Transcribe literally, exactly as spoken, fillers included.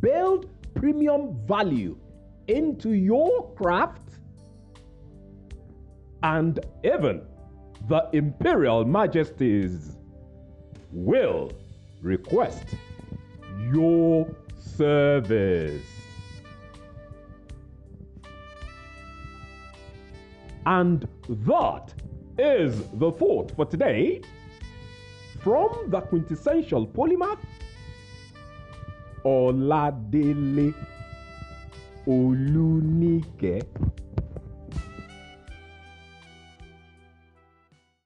build premium value into your craft, and even the Imperial Majesties will request your service. And that is the thought for today from the quintessential polymath, Oladele Olunike.